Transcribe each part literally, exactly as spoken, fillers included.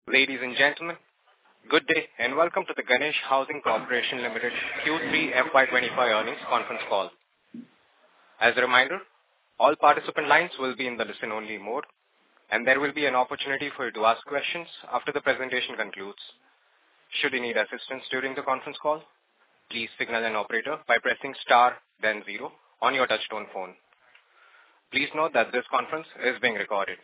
Ladies and gentlemen, good day and welcome to the Ganesh Housing Corporation Limited Q three F Y twenty-five earnings conference call. As a reminder, all participant lines will be in the listen-only mode, and there will be an opportunity for you to ask questions after the presentation concludes. Should you need assistance during the conference call, please signal an operator by pressing star then zero on your touchtone phone. Please note that this conference is being recorded.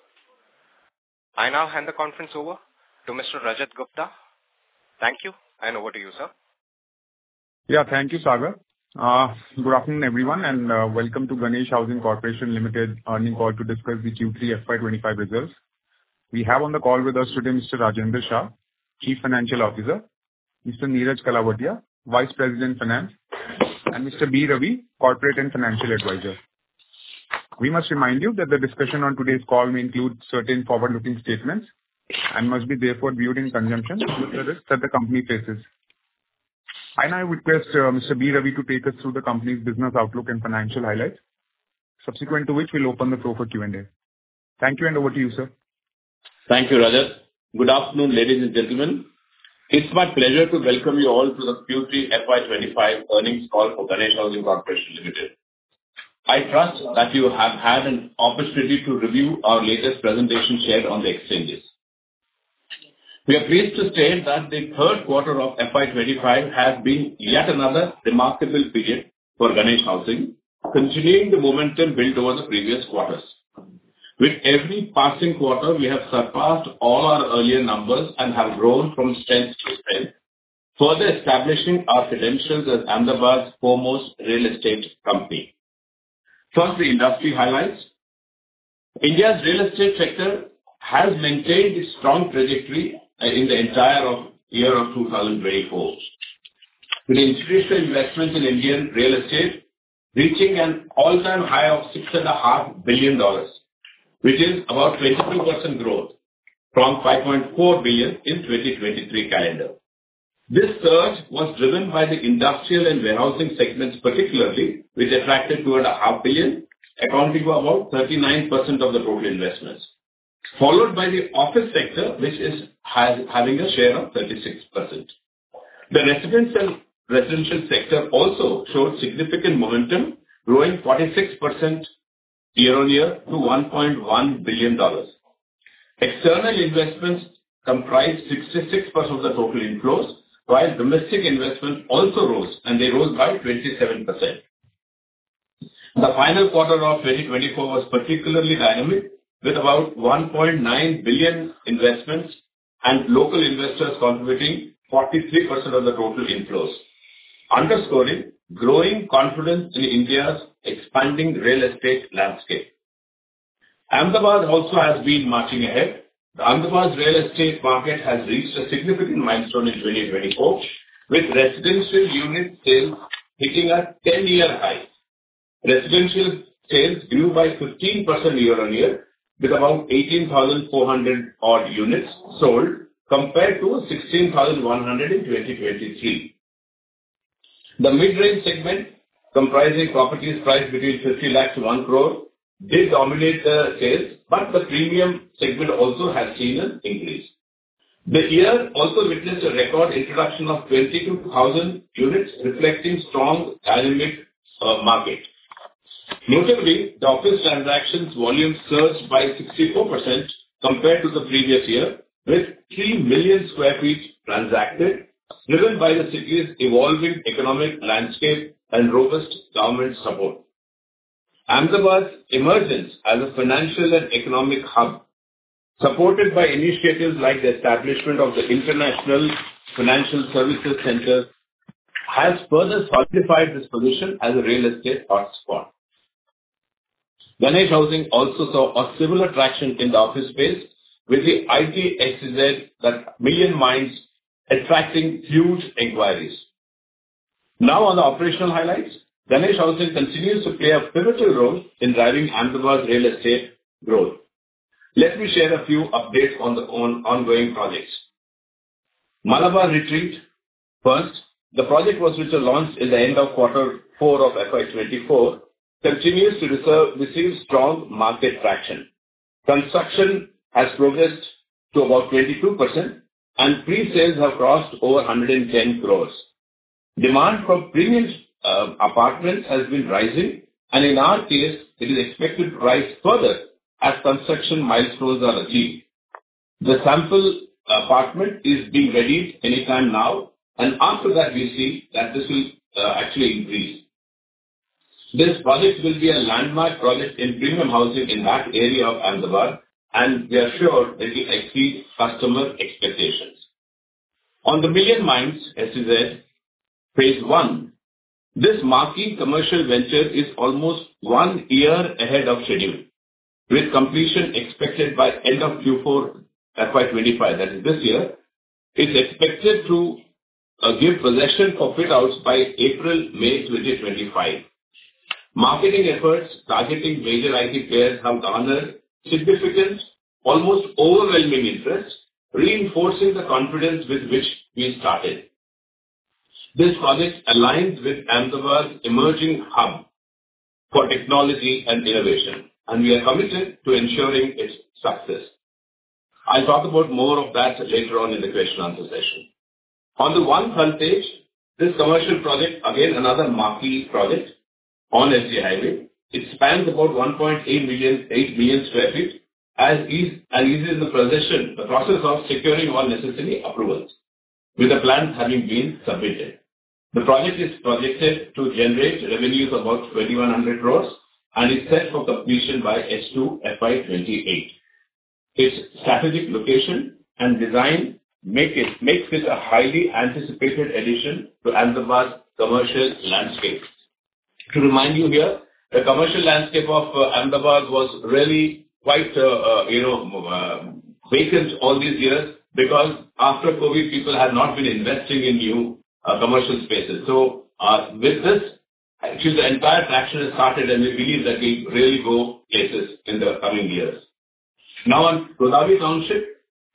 I now hand the conference over to Mister Rajat Gupta. Thank you, and over to you, sir. Yeah, thank you, Sagar. Uh, good afternoon, everyone, and uh, welcome to Ganesh Housing Corporation Limited earnings call to discuss the Q three F Y twenty-five results. We have on the call with us today Mister Rajendra Shah, Chief Financial Officer, Mister Neeraj Kalavatia, Vice President Finance, and Mister B. Ravi, Corporate and Financial Advisor. We must remind you that the discussion on today's call may include certain forward-looking statements and must be therefore viewed in conjunction with the risks that the company faces. I now request uh, Mister B. Ravi to take us through the company's business outlook and financial highlights, subsequent to which we'll open the floor for Q and A. Thank you, and over to you, sir. Thank you, Rajat. Good afternoon, ladies and gentlemen. It's my pleasure to welcome you all to the Q three F Y twenty-five earnings call for Ganesh Housing Corporation Limited. I trust that you have had an opportunity to review our latest presentation shared on the exchanges. We are pleased to state that the third quarter of F Y twenty-five has been yet another remarkable period for Ganesh Housing, continuing the momentum built over the previous quarters. With every passing quarter, we have surpassed all our earlier numbers and have grown from strength to strength, further establishing our credentials as Ahmedabad's foremost real estate company. First, the industry highlights. India's real estate sector has maintained its strong trajectory in the entire of year of two thousand twenty-four, with institutional investments in Indian real estate reaching an all-time high of six point five billion dollars, which is about twenty-two percent growth from five point four billion dollars in twenty twenty-three calendar. This surge was driven by the industrial and warehousing segments particularly, which attracted two point five billion dollars, accounting for about thirty-nine percent of the total investments, followed by the office sector, which is has, having a share of thirty-six percent. The residential, residential sector also showed significant momentum, growing forty-six percent year-on-year to one point one billion dollars. External investments comprised sixty-six percent of the total inflows, while domestic investment also rose, and they rose by twenty-seven percent. The final quarter of twenty twenty-four was particularly dynamic, with about one point nine billion dollars investments and local investors contributing forty-three percent of the total inflows, underscoring growing confidence in India's expanding real estate landscape. Ahmedabad also has been marching ahead. The Ahmedabad's real estate market has reached a significant milestone in twenty twenty-four, with residential unit sales hitting a ten-year high. Residential sales grew by fifteen percent year-on-year, with about eighteen thousand four hundred odd units sold compared to sixteen thousand one hundred in twenty twenty-three. The mid-range segment, comprising properties priced between fifty lakhs to one crore, did dominate the sales, but the premium segment also has seen an increase. The year also witnessed a record introduction of twenty-two thousand units, reflecting strong dynamic uh, market. Notably, the office transactions volume surged by sixty-four percent compared to the previous year, with three million square feet transacted, driven by the city's evolving economic landscape and robust government support. Ahmedabad's emergence as a financial and economic hub, supported by initiatives like the establishment of the International Financial Services Center, has further solidified this position as a real estate hotspot. Ganesh Housing also saw a similar traction in the office space, with the I T X Z, that Million Minds, attracting huge inquiries. Now on the operational highlights, Ganesh Housing continues to play a pivotal role in driving Ahmedabad's real estate growth. Let me share a few updates on the on ongoing projects. Malabar Retreat. First, the project was which was launched in the end of quarter four of F Y twenty-four, continues to reserve, receive strong market traction. Construction has progressed to about twenty-two percent, and pre-sales have crossed over one hundred ten crores. Demand for premium uh, apartments has been rising, and in our case, it is expected to rise further as construction milestones are achieved. The sample apartment is being readied anytime now, and after that we see that this will uh, actually increase. This project will be a landmark project in premium housing in that area of Ahmedabad, and we are sure that it will exceed customer expectations. On the Million Minds S E Z Phase one, this marquee commercial venture is almost one year ahead of schedule, with completion expected by end of Q four F Y twenty-five, that is this year. It's expected to uh, give possession for fit-outs by April May twenty twenty-five. Marketing efforts targeting major I T players have garnered significant, almost overwhelming interest, reinforcing the confidence with which we started. This project aligns with Ahmedabad's emerging hub for technology and innovation, and we are committed to ensuring its success. I'll talk about more of that later on in the question answer session. On the one frontage, this commercial project, again another marquee project on S G Highway. It spans about one point eight million, eight million square feet, as is, and is in the possession, the process of securing all necessary approvals, with the plans having been submitted. The project is projected to generate revenues of about twenty-one hundred crores and is set for completion by H two F Y twenty-eight. Its strategic location and design make it, makes it a highly anticipated addition to Ahmedabad's commercial landscape. To remind you here, the commercial landscape of uh, Ahmedabad was really quite, uh, uh, you know, uh, vacant all these years, because after COVID, people had not been investing in new uh, commercial spaces. So uh, with this, actually the entire traction has started, and we believe that we really go places in the coming years. Now on Godavari Township,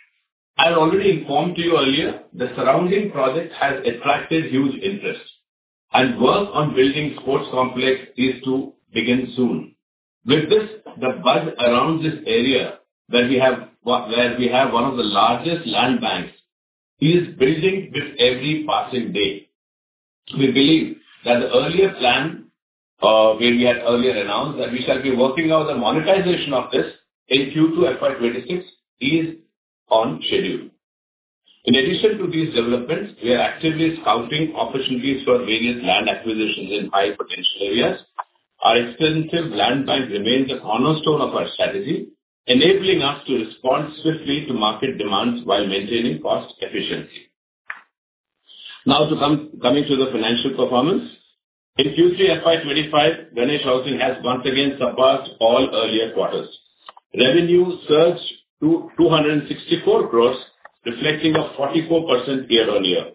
I already informed you earlier, the surrounding project has attracted huge interest, and work on building sports complex is to begin soon. With this, the buzz around this area, where we have where we have one of the largest land banks, is building with every passing day. We believe that the earlier plan, uh, where we had earlier announced that we shall be working out the monetization of this in Q two F Y twenty-six, is on schedule. In addition to these developments, we are actively scouting opportunities for various land acquisitions in high potential areas. Our extensive land bank remains a cornerstone of our strategy, enabling us to respond swiftly to market demands while maintaining cost efficiency. Now to come, coming to the financial performance. In Q three F Y twenty-five, Ganesh Housing has once again surpassed all earlier quarters. Revenue surged to two hundred sixty-four crores, reflecting a forty-four percent year-on-year.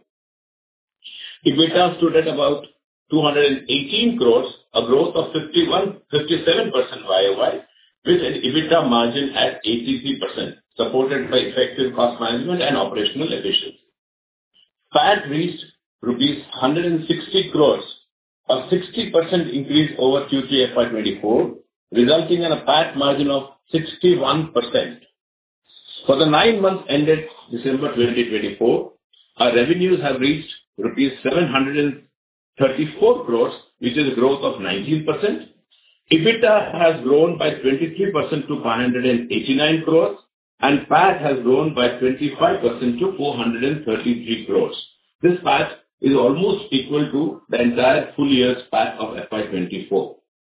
EBITDA stood at about two hundred eighteen crores, a growth of fifty-one, fifty-seven percent Y O Y, with an EBITDA margin at eighty-three percent, supported by effective cost management and operational efficiency. P A T reached rupees one hundred sixty crores, a sixty percent increase over Q three F Y twenty-four, resulting in a P A T margin of sixty-one percent. For the nine months ended December twenty twenty-four, our revenues have reached rupees seven hundred thirty-four crores, which is a growth of nineteen percent. EBITDA has grown by twenty-three percent to five hundred eighty-nine crores, and P A T has grown by twenty-five percent to four hundred thirty-three crores. This P A T is almost equal to the entire full year's P A T of F Y twenty-four.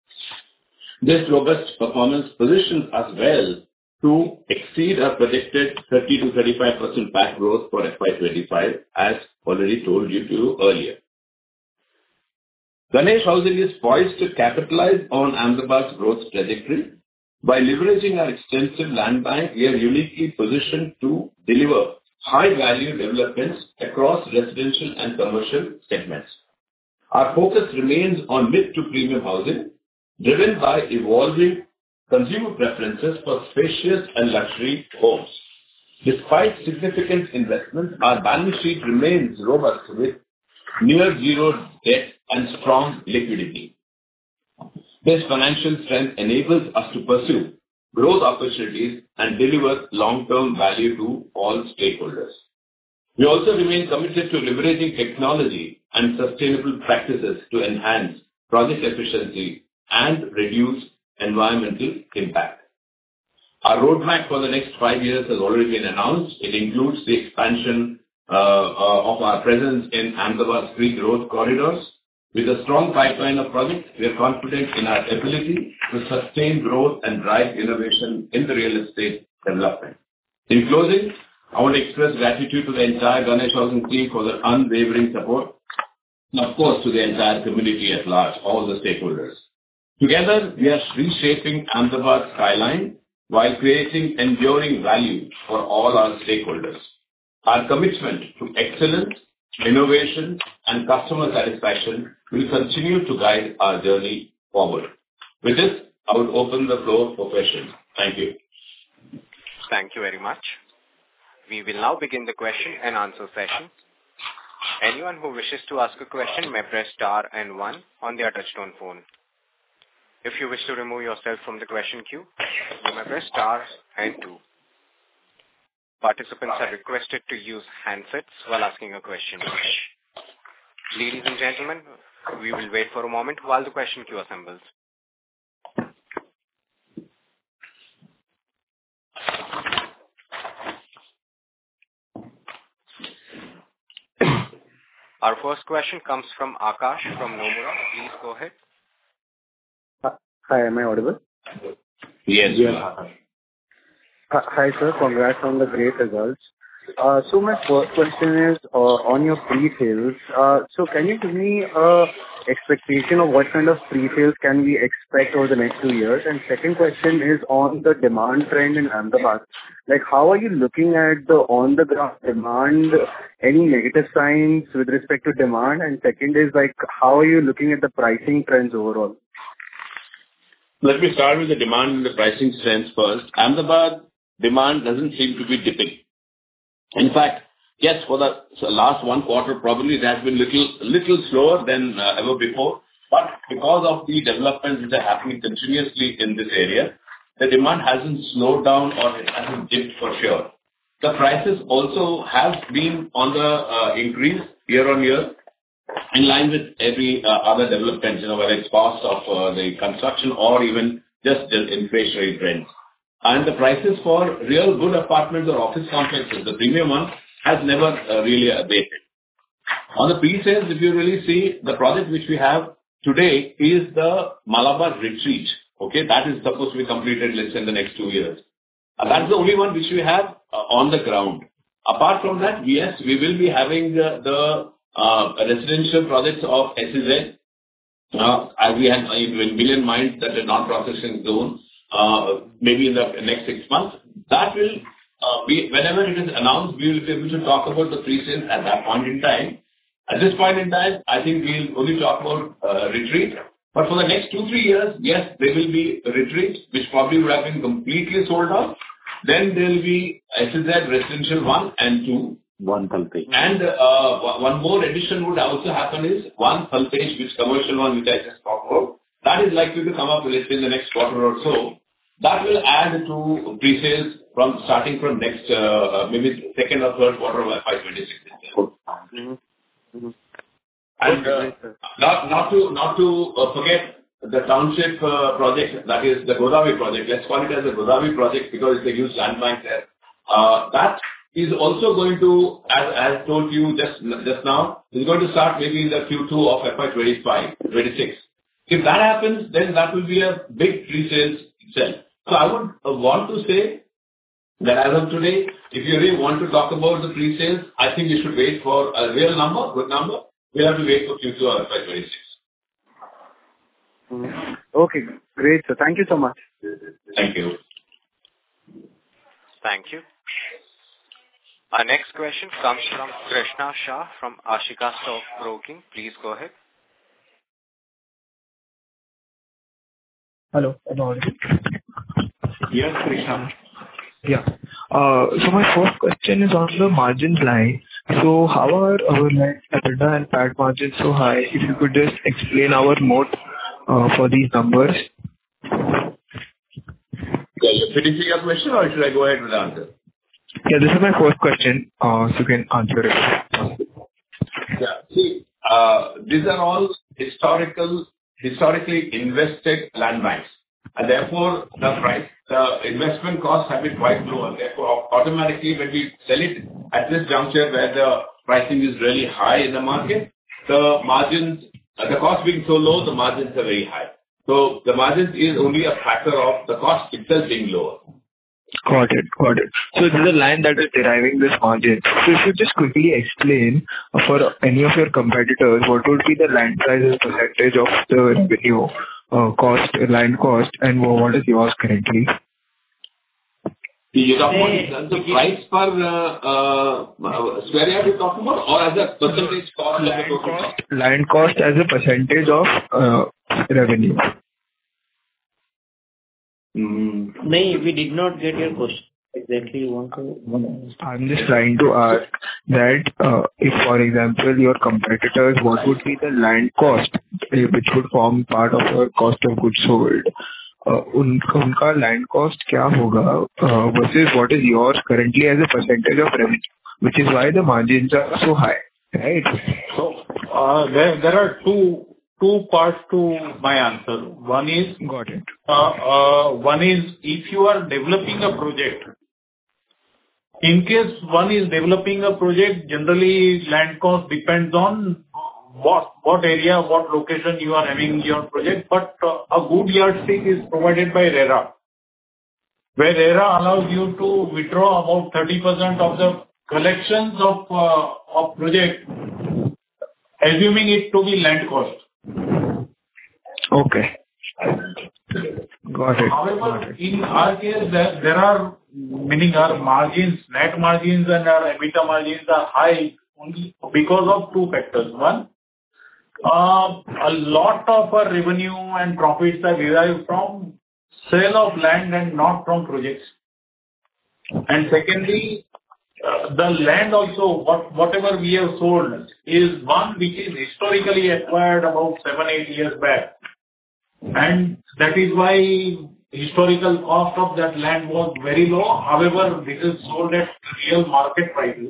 This robust performance positions us well to exceed our projected thirty to thirty-five percent P A T growth for F Y twenty-five, as already told you to earlier. Ganesh Housing is poised to capitalize on Ahmedabad's growth trajectory. By leveraging our extensive land bank, we are uniquely positioned to deliver high-value developments across residential and commercial segments. Our focus remains on mid to premium housing, driven by evolving consumer preferences for spacious and luxury homes. Despite significant investments, our balance sheet remains robust with near zero debt and strong liquidity. This financial strength enables us to pursue growth opportunities, and deliver long-term value to all stakeholders. We also remain committed to leveraging technology and sustainable practices to enhance project efficiency and reduce environmental impact. Our roadmap for the next five years has already been announced. It includes the expansion uh, uh, of our presence in Ahmedabad's three growth corridors. With a strong pipeline of projects, we are confident in our ability to sustain growth and drive innovation in the real estate development. In closing, I want to express gratitude to the entire Ganesh Housing team for their unwavering support, and of course to the entire community at large, all the stakeholders. Together, we are reshaping Ahmedabad's skyline while creating enduring value for all our stakeholders. Our commitment to excellence, innovation, and customer satisfaction will continue to guide our journey forward. With this, I would open the floor for questions. Thank you. Thank you very much. We will now begin the question and answer session. Anyone who wishes to ask a question may press star and one on their touchtone phone. If you wish to remove yourself from the question queue, you may press star and two. Participants are requested to use handsets while asking a question. Ladies and gentlemen, we will wait for a moment while the question queue assembles. Our first question comes from Akash from Nomura. Please go ahead. Hi, am I audible? Yes, you are. Hi, sir. Congrats on the great results. Uh, so my first question is uh, on your pre-sales. Uh, so can you give me a expectation of what kind of pre-sales can we expect over the next two years? And second question is on the demand trend in Ahmedabad. Like, how are you looking at the on-the-ground demand? Any negative signs with respect to demand? And second is like, how are you looking at the pricing trends overall? Let me start with the demand and the pricing trends first. Ahmedabad demand doesn't seem to be dipping. In fact, yes, for the last one quarter, probably it has been little little slower than uh, ever before. But because of the developments which are happening continuously in this area, the demand hasn't slowed down or it hasn't dipped for sure. The prices also have been on the uh, increase year on year, in line with every uh, other developments, you know, whether it's cost of uh, the construction or even just the inflationary trends. And the prices for real good apartments or office complexes, the premium one, has never uh, really abated. On the pre-sales, if you really see, the project which we have today is the Malabar Retreat. Okay, that is supposed to be completed, let's say, in the next two years. And that's the only one which we have uh, on the ground. Apart from that, yes, we will be having uh, the uh, residential projects of S E Z. Uh, as we have in Million Minds, that is non-processing zone, uh, maybe in the next six months. That will uh, be, whenever it is announced, we will be able to talk about the pre-sales at that point in time. At this point in time, I think we'll only talk about uh, retreat. But for the next two, three years, yes, there will be a retreat, which probably would have been completely sold out. Then there will be S E Z Residential one and two. One Thalpej. And uh, one more addition would also happen is one Thalpej, which commercial one, which I just talked about. That is likely to come up, let's say, in the next quarter or so. That will add to pre-sales from starting from next, uh, maybe second or third quarter of F Y twenty-six. Mm-hmm. Mm-hmm. And uh, not not to not to uh, forget the township uh, project, that is the Godavari project. Let's call it as a Godavari project because it's a huge land bank there. Uh, that is also going to, as as told you just just now, is going to start maybe in the Q two of F Y twenty-five, twenty-six. If that happens, then that will be a big pre-sales itself. So I would uh, want to say that as of today, if you really want to talk about the pre-sales, I think you should wait for a real number, good number. We'll have to wait for Q two or F Y twenty-six. Mm-hmm. Okay, great. So thank you so much. Thank you. Thank you. Our next question comes from Krishna Shah from Ashika Stock Broking. Please go ahead. Hello, am I audible? Yes, Krishna. Yeah. Uh, so my first question is on the margins line. So how are our like EBITDA and P A T margins so high? If you could just explain our moat uh, for these numbers. Yeah, you're finishing your question, or should I go ahead with the answer? Yeah, this is my first question, uh, so you can answer it. Yeah. See, uh, these are all historical, historically invested land banks, and therefore, the price, the investment costs have been quite low, and therefore, automatically, when we sell it at this juncture, where the pricing is really high in the market, the margins, uh, the cost being so low, the margins are very high. So the margins is only a factor of the cost itself being lower. Got it. Got it. So this is a line that is deriving this margin. So if you just quickly explain uh, for any of your competitors, what would be the land price as a percentage of the revenue, uh, cost, land cost, and what is yours currently? You're talking about the price per uh, uh, square yard you're talking about, or as a percentage cost? Land cost, land cost as a percentage of uh, revenue. Mm. No, we did not get your question. Exactly you want to... I'm just trying to ask that uh, if, for example, your competitors, what would be the land cost, uh, which would form part of your cost of goods sold? Uh, un, unka land cost kya hoga uh, versus what is yours currently as a percentage of revenue, which is why the margins are so high, right? So uh, there there are two two parts to my answer. One is got it. Uh, uh, one is if you are developing a project. In case one is developing a project, generally land cost depends on what what area, what location you are having your project. But uh, a good yardstick is provided by RERA, where RERA allows you to withdraw about thirty percent of the collections of uh, of project, assuming it to be land cost. Okay. Got it. However, Got it. in our case, there, there are, meaning our margins, net margins and our EBITDA margins are high only because of two factors. One, uh, a lot of our revenue and profits are derived from sale of land and not from projects. And secondly, uh, the land also, what, whatever we have sold is one which is historically acquired about seven, eight years back. And that is why historical cost of that land was very low. However, this is sold at real market prices,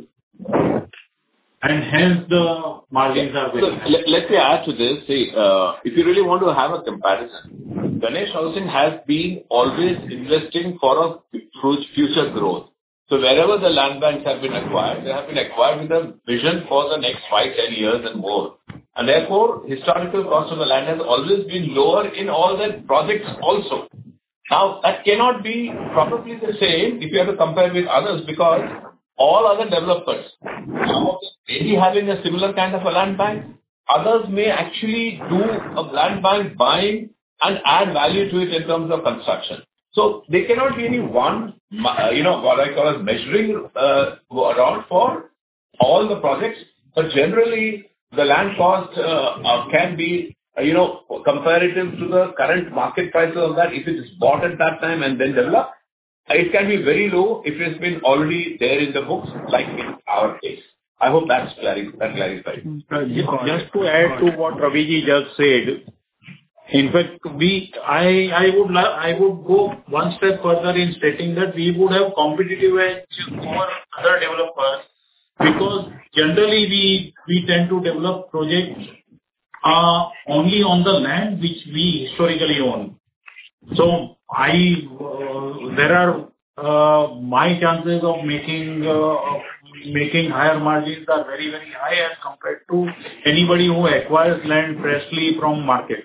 and hence the margins are very So high. let, let me add to this. See, uh, if you really want to have a comparison, Ganesh Housing has been always investing for a future growth. So wherever the land banks have been acquired, they have been acquired with a vision for the next five, ten years and more. And therefore, historical cost of the land has always been lower in all the projects also. Now, that cannot be probably the same if you have to compare with others, because all other developers, some of them may be having a similar kind of a land bank. Others may actually do a land bank buying and add value to it in terms of construction. So there cannot be any one, you know, what I call as measuring uh, around for all the projects, but generally the land cost uh, uh, can be, uh, you know, comparative to the current market prices of that. If it is bought at that time and then developed, it can be very low if it's been already there in the books, like in our case. I hope that's clari- that clarified. Uh, ju- Just to add to what Raviji just said, in fact, we, I, I would, la- I would go one step further in stating that we would have competitive edge over other developers, because generally we, we tend to develop projects uh, only on the land which we historically own. So I, uh, there are uh, my chances of making uh, of making higher margins are very, very high as compared to anybody who acquires land freshly from market.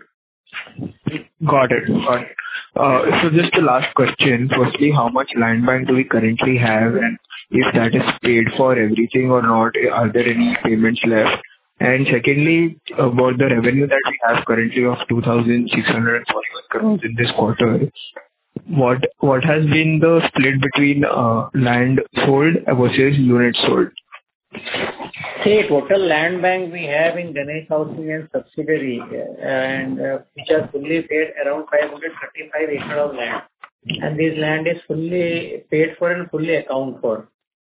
Got it. Got it. Uh, So just the last question. Firstly, how much land bank do we currently have, and if that is paid for everything or not? Are there any payments left? And secondly, about the revenue that we have currently of two thousand six hundred forty-one crores in this quarter, what what has been the split between uh, land sold versus units sold? See, total land bank we have in Ganesh Housing and subsidiary, uh, and uh, which are fully paid around five hundred thirty-five acres of land. And this land is fully paid for and fully accounted for.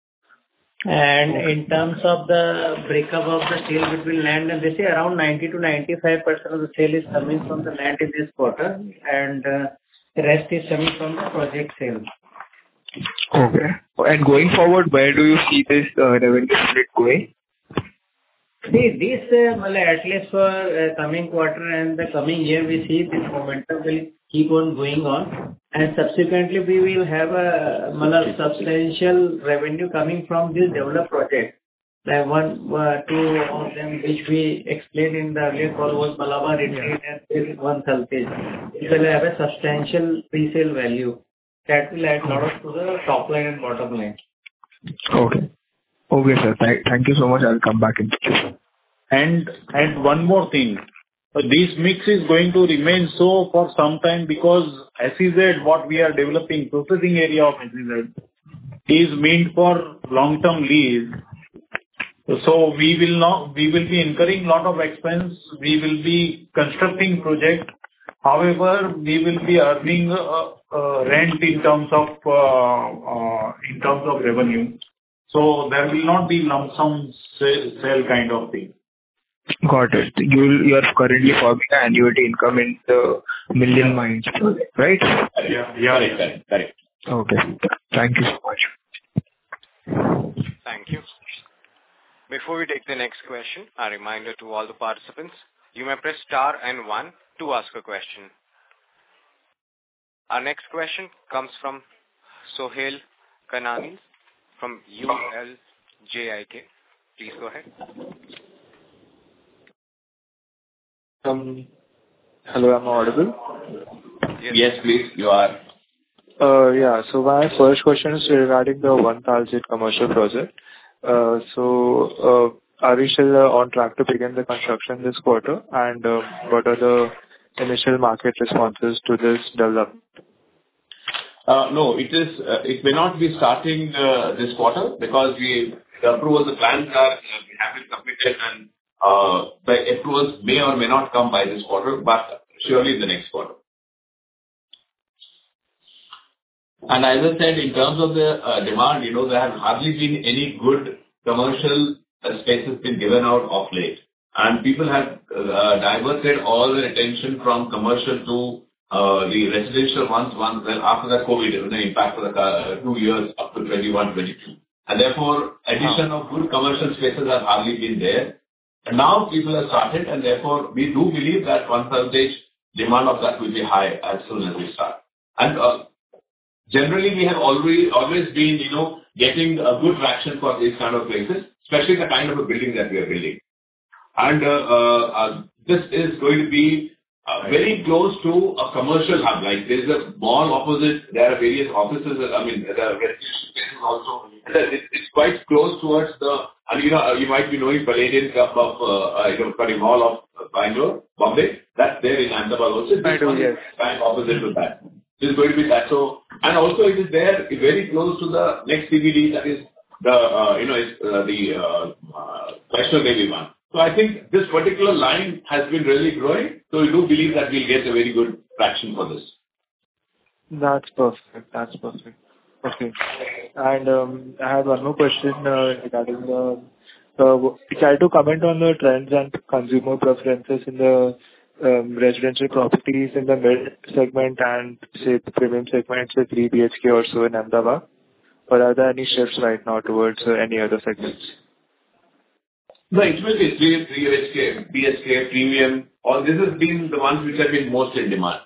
And in terms of the breakup of the sale between land and this, around ninety to ninety-five percent of the sale is coming from the land in this quarter, and uh, The rest is coming from the project sales. Okay. And going forward, where do you see this uh, revenue split going? See, this, uh, well, at least for uh, coming quarter and the coming year, we see this momentum will keep on going on, and subsequently we will have a well, substantial revenue coming from this developed project. Like one, uh, two of them which we explained in the earlier call was Malabar Retreat and this one Saltage. It will have a substantial resale value that will add a lot of to the top line and bottom line. Okay. Okay, sir. Thank, thank you so much. I'll come back in future. And and one more thing, uh, this mix is going to remain so for some time because S E Z, what we are developing, processing area of S E Z, is meant for long-term lease. So we will not, we will be incurring lot of expense. We will be constructing project. However, we will be earning uh, uh, rent in terms of uh, uh, in terms of revenue. So there will not be lump sum sale, sale kind of thing. Got it. You you are currently forming the annuity income in the Million Minds project, right? Yeah, yeah, Correct, correct, correct. Okay. Thank you so much. Thank you. Before we take the next question, a reminder to all the participants, you may press star and one to ask a question. Our next question comes from Sohail Kanani from U L J I K. Please go ahead. Um, hello, am I audible? Yes, Yes, please, you are. Uh, yeah, so my first question is regarding the one Taljet commercial project. Uh, so, uh, are we still uh, on track to begin the construction this quarter? And um, what are the initial market responses to this development? Uh, No, it is, uh, it may not be starting uh, this quarter because we, the approvals, the plans are, uh, we have been submitted and uh, the approvals may or may not come by this quarter, but surely the next quarter. And as I said, in terms of the uh, demand, you know, there have hardly been any good commercial uh, spaces been given out of late. And people have uh, diverted all their attention from commercial to uh, the residential ones, once well, after the COVID, you know, the impact for the uh, two years up to twenty-one, twenty-two. And therefore, addition of good commercial spaces have hardly been there. And now people have started, and therefore, we do believe that one percentage demand of that will be high as soon as we start. And uh, generally, we have always always been, you know, getting a good traction for these kind of places, especially the kind of a building that we are building. And uh, uh, uh, this is going to be uh, very close to a commercial hub. Like there is a mall opposite, there are various offices, I mean, there are residential spaces also. It, it's quite close towards the, and you know, you might be knowing Palladian Cup of, uh, you know, sorry, Mall of Bangalore, Bombay. That's there in Ahmedabad also. I do, yes. Bank opposite to that. This is going to be that. So, and also it is there very close to the next C B D, that is the, uh, you know, it's, uh, the uh, uh, Vaishno Devi one. So I think this particular line has been really growing. So we do believe that we'll get a very good traction for this. That's perfect. That's perfect. Okay. And um, I had one more question uh, regarding the, uh, try to comment on the trends and consumer preferences in the um, residential properties in the mid segment and say the premium segments with three B H K or so in Ahmedabad. Or are there any shifts right now towards uh, any other segments? No, it will be three B H K, B H K, premium. All this has been the ones which have been most in demand.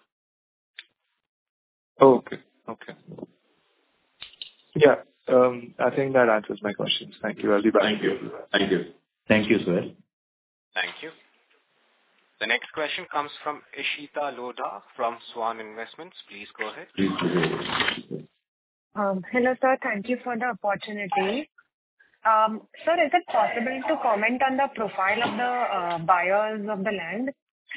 Okay. Okay. Yeah. Um, I think that answers my questions. Thank you. I'll be back. Thank you. Thank you. Thank you, sir. Thank you. The next question comes from Ishita Lodha from Swan Investments. Please go ahead. Please go ahead. Um, Hello, sir. Thank you for the opportunity. Um, Sir, is it possible to comment on the profile of the uh, buyers of the land?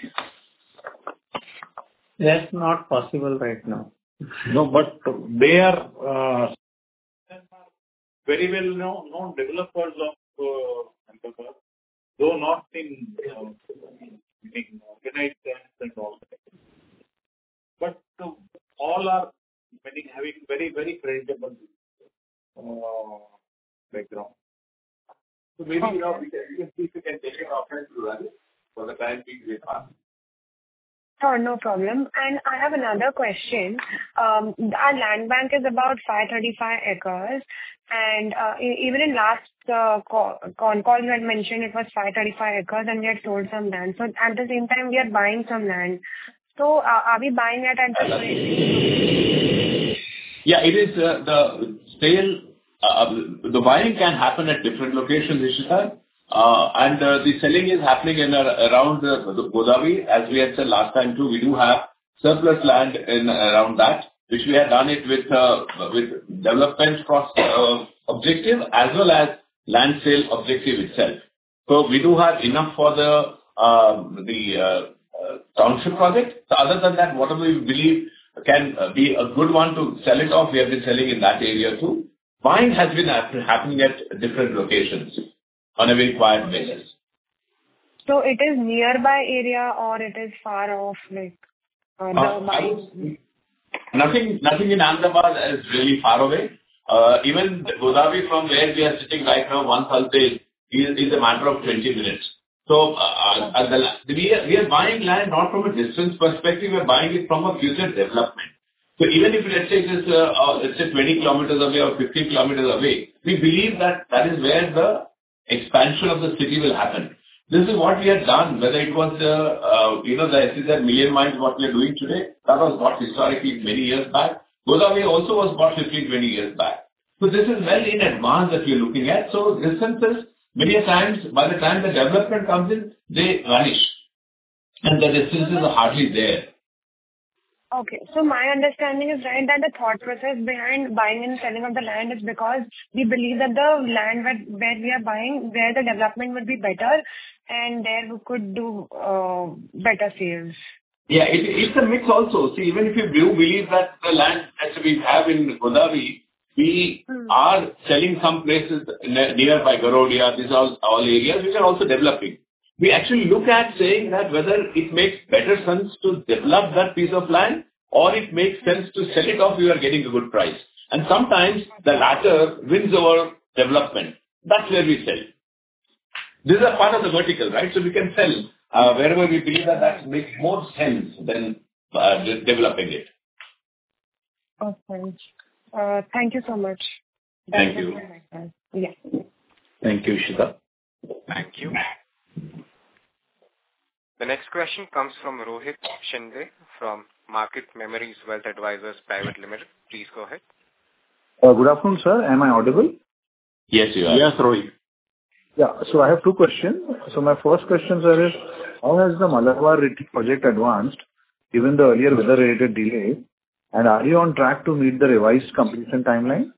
That's not possible right now. No, but they are uh, very well known, known developers of uh, Ahmedabad, though not in, uh, in organized sense and all that. But uh, all are meaning having very, very creditable uh, background. So maybe, you know, we can, we can see if we can take it offline to run it for the time being we have. Oh, no problem. And I have another question. Um, Our land bank is about five hundred thirty-five acres, and uh, e- even in last uh, co- con call, you had mentioned it was five hundred thirty-five acres, and we had sold some land. So at the same time, we are buying some land. So uh, are we buying it at the rate? Yeah, it is uh, the sale. uh, The buying can happen at different locations, Ishita. Uh, And uh, the selling is happening in uh, around the the Godavari. As we had said last time too, we do have surplus land in around that, which we had done it with uh, with development cost uh, objective as well as land sale objective itself. So we do have enough for the um, the uh, uh, township project. So other than that, whatever we believe can uh, be a good one to sell it off, we have been selling in that area too. Buying has been hap- happening at different locations on a very quiet basis. So it is nearby area or it is far off, like uh, the Uh, I buying? would- Nothing nothing in Ahmedabad is really far away. Uh, Even the Godavari from where we are sitting right now, one Salte, is is a matter of twenty minutes. So uh, uh, the- we are we are buying land not from a distance perspective, we are buying it from a future development. So even if, let's say, it is, uh, uh, let's say twenty kilometers away or fifty kilometers away, we believe that that is where the expansion of the city will happen. This is what we have done, whether it was, uh, uh, you know, the S E Z Million Mines, what we are doing today, that was bought historically many years back. Godavari also was bought fifteen, twenty years back. So this is well in advance that we are looking at. So distances, many a times, by the time the development comes in, they vanish, and the distances are hardly there. Okay. So my understanding is right that the thought process behind buying and selling of the land is because we believe that the land where, where we are buying, where the development would be better, and there we could do uh, better sales. Yeah, it, it's a mix also. See, even if you do believe that the land that we have in Godavari, we Hmm. are selling some places ne- nearby Garodia, these are all areas which are also developing. We actually look at saying that whether it makes better sense to develop that piece of land or it makes sense to sell it off, you are getting a good price. And sometimes the latter wins over development. That's where we sell. This is a part of the vertical, right? So we can sell uh, wherever we believe that that makes more sense than uh, de- developing it. Okay. Uh, Thank you so much. Thank That's it you. from my side. Yeah. Thank you, Ishita. Thank you. The next question comes from Rohit Shinde from Market Memories Wealth Advisors Private Limited. Please go ahead. Uh, Good afternoon, sir. Am I audible? Yes, you are. Yes, Rohit. Yeah. So I have two questions. So my first question, sir, is how has the Malabar retreat project advanced given the earlier weather-related delay? And are you on track to meet the revised completion timeline?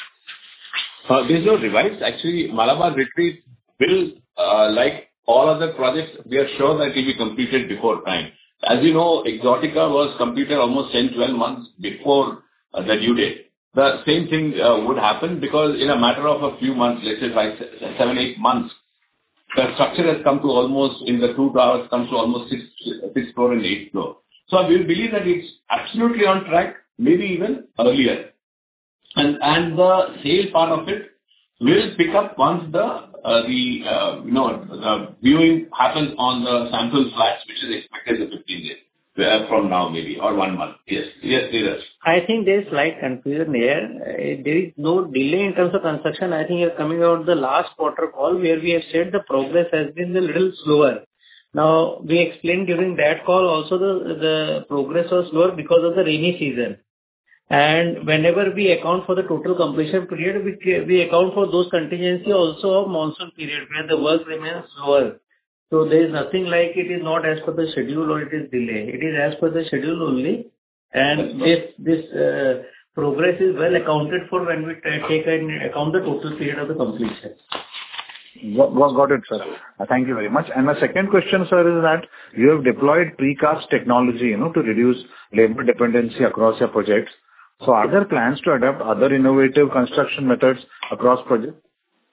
Uh, There's no revise. Actually, Malabar Retreat will, uh, like all other projects, we are sure that it will be completed before time. As you know, Exotica was completed almost ten, twelve months before uh, the due date. The same thing uh, would happen because in a matter of a few months, let's say five, se- seven, eight months, the structure has come to almost, in the two towers, comes to almost six, six floor and eight floor. So we believe that it's absolutely on track, maybe even earlier. And and the sale part of it will pick up once the uh, the uh, you know the viewing happens on the sample flats, which is expected in fifteen days uh, from now, maybe, or one month. Yes, yes, Neeraj. I think there is slight confusion here. Uh, There is no delay in terms of construction. I think you're coming out the last quarter call where we have said the progress has been a little slower. Now, we explained during that call also the the progress was slower because of the rainy season. And whenever we account for the total completion period, we we account for those contingency also of monsoon period, where the work remains slower. So there is nothing like it is not as per the schedule or it is delay. It is as per the schedule only, and this this uh, progress is well accounted for when we ta- take into account the total period of the completion. Got got- got it, sir. Uh, Thank you very much. And my second question, sir, is that you have deployed precast technology, you know, to reduce labor dependency across your projects. So are there plans to adopt other innovative construction methods across projects?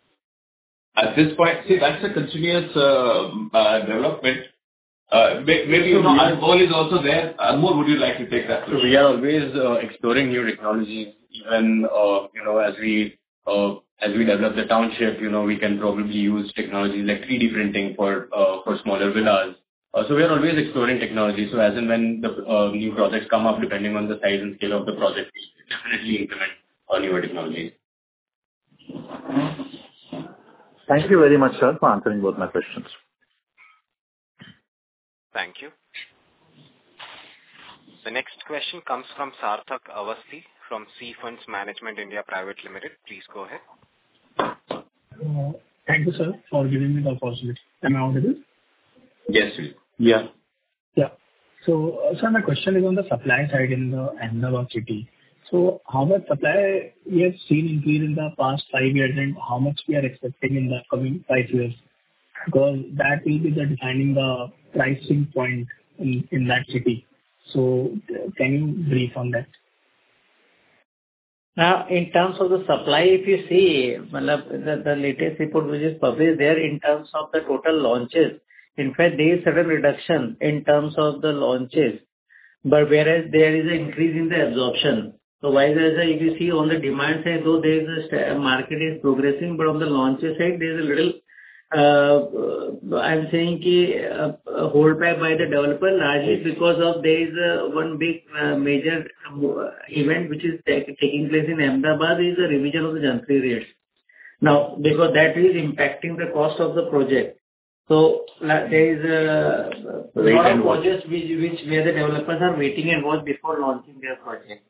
At this point, see, that's a continuous uh, uh, development. Uh, may- Maybe, you know, our goal is also there. Anmol, would you like to take that? So we are always uh, exploring new technologies, even, uh, you know, as we uh, as we develop the township, you know, we can probably use technologies like three D printing for uh, for smaller villas, Uh, So we are always exploring technology. So as and when the uh, new projects come up, depending on the size and scale of the project, we definitely implement uh, newer technologies. Thank you very much, sir, for answering both my questions. Thank you. The next question comes from Sarthak Awasthi from Sea Funds Management India Private Limited. Please go ahead. Uh, Thank you, sir, for giving me the opportunity. Am I audible? Yes, please. Yeah. Yeah. So, uh, sir, my question is on the supply side in the Ahmedabad city. So how much supply we have seen increase in the past five years, and how much we are expecting in the coming five years? Because that will be the defining the pricing point in, in that city. So uh, can you brief on that? Now, in terms of the supply, if you see, malab, the, the latest report which is published there in terms of the total launches, in fact, there is certain reduction in terms of the launches, but whereas there is an increase in the absorption. So vice versa, if you see on the demand side, though there is a st- market is progressing, but on the launches side, there is a little, uh, I'm saying ki, uh, hold back by the developer, largely because of there is a one big uh, major uh, event which is take, taking place in Ahmedabad is the revision of the Jantri rates. Now, because that is impacting the cost of the project. So la- there is a Wait lot and of watch. projects which, which where the developers are waiting and watch before launching their project.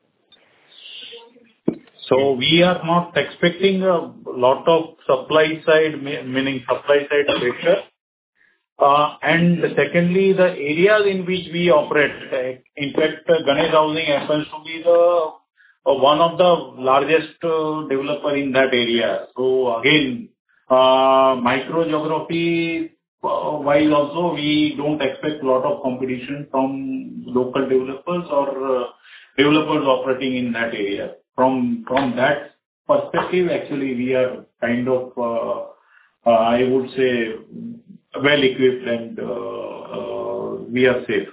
So we are not expecting a lot of supply side, me- meaning supply side pressure. Uh, And secondly, the areas in which we operate, uh, in fact, uh, Ganesh Housing happens to be the uh, one of the largest uh, developer in that area. So again, uh, micro geography uh, wise also, we don't expect a lot of competition from local developers or uh, developers operating in that area. From from that perspective, actually, we are kind of, uh, uh, I would say, well equipped and uh, uh, we are safe.